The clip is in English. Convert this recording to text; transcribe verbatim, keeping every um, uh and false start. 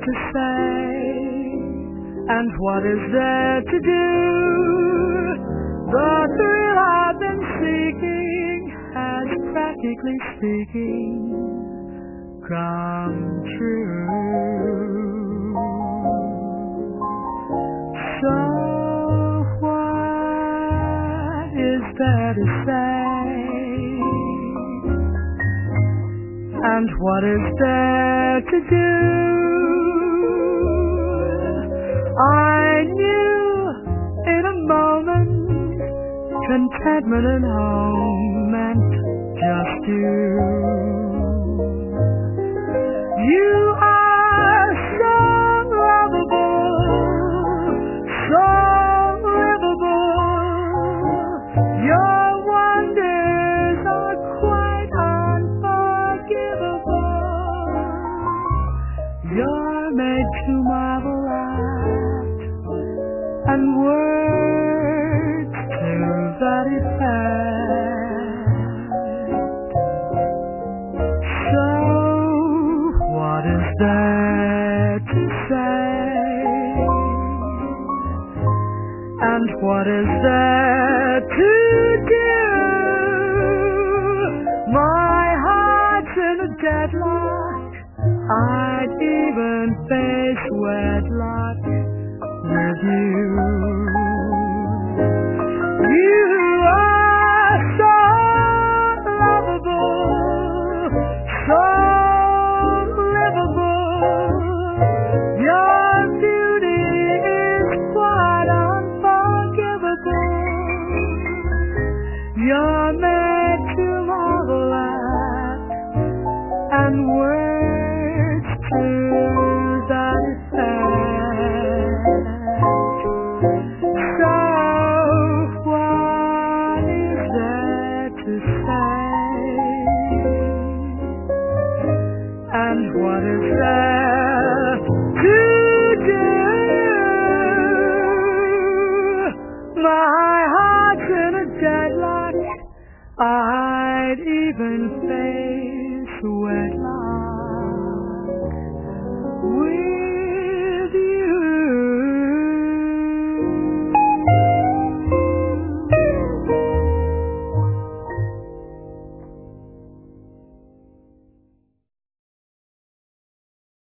to say? And what is there to do? The thrill I've been seeking has, practically speaking, come true. So what is there to say? And what is there to do? I knew in a moment contentment and home meant just you. You are so lovable, so livable. Your wonders are quite unforgivable. You're made to marvel at, and words to that effect. So what is there to say? And what is there to do? My heart's in a deadlock. I'd even face wedlock with you. You are so lovable, so livable. Your beauty is quite unforgivable. You're made to marvel at, and words to that effect. So what is there to say? And what is there to do? My heart's in a deadlock. I'd even face